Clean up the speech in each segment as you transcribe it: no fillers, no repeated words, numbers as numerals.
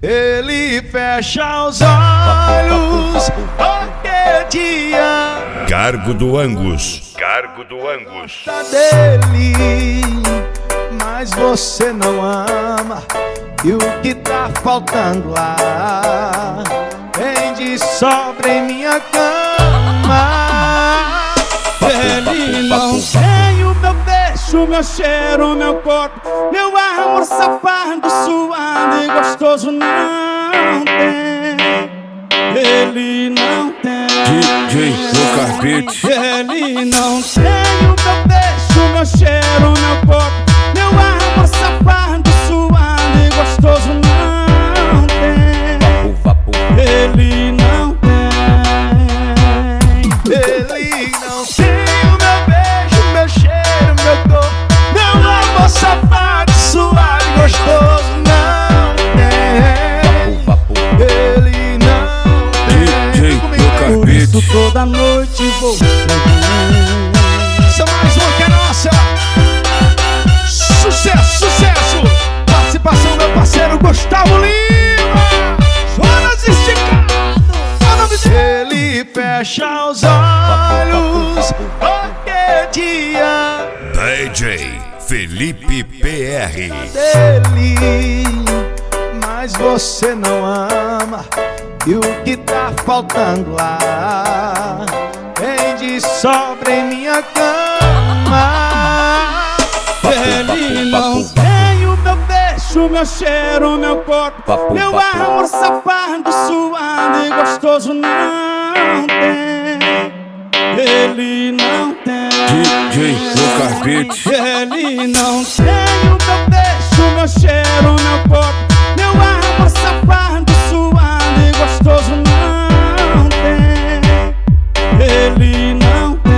Ele fecha os olhos qualquer dia. Cargo do Angus. Cargo do Angus. Tá dele, mas você não ama. E o que tá faltando lá vem de sobra em minha cama. Ele não tem o meu beijo, meu cheiro, meu corpo, meu amor safado, suado e gostoso. Não tem. Ele não tem. DJ Lucas Beats. Ele não tem o meu beijo, meu cheiro, meu corpo, meu amor safado, suado e gostoso. Não tem. Ele não tem. Ele não tem o meu beijo, meu cheiro, meu corpo, meu amor safado, suave e gostoso. Não tem. Ele não tem. DJ Lucas Por isso Beats. toda noite vou. Essa é mais uma que é nossa. Sucesso, sucesso. Participação do meu parceiro Gustavo Lima. Jonas Esticado. Ele fecha os olhos qualquer dia. DJ Felipe PR. Dele, mas você não ama. E o que tá faltando lá vem de sobra em minha cama. Ele não tem o meu beijo, meu cheiro, meu corpo, meu amor safado, suado e gostoso. Não tem. Ele não tem. DJ Lucas Beats. Ele não tem o meu beijo, meu cheiro, meu corpo, meu amor safado, suado e gostoso. Não tem. Ele não tem.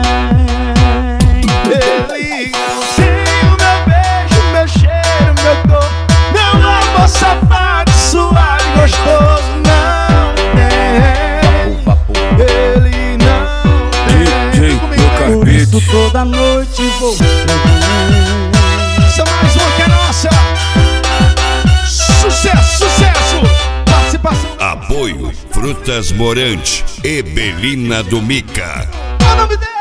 Ele não tem o meu beijo, meu cheiro, meu corpo, meu amor safado, suave e gostoso. Não tem. Ele não DJ Lucas Por isso Beats. toda noite vou. Essa é mais uma que é nossa. Sucesso, sucesso. Participação. Apoio Frutas Morante e Belina do Mica. Qual o nome dele?